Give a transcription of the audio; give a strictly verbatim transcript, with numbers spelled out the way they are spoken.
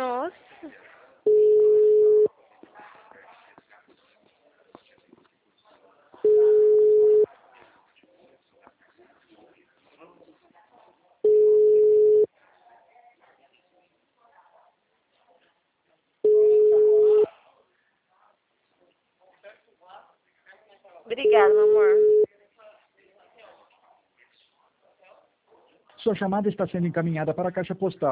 Nossa. Obrigada, meu amor. Sua chamada está sendo encaminhada para a caixa postal.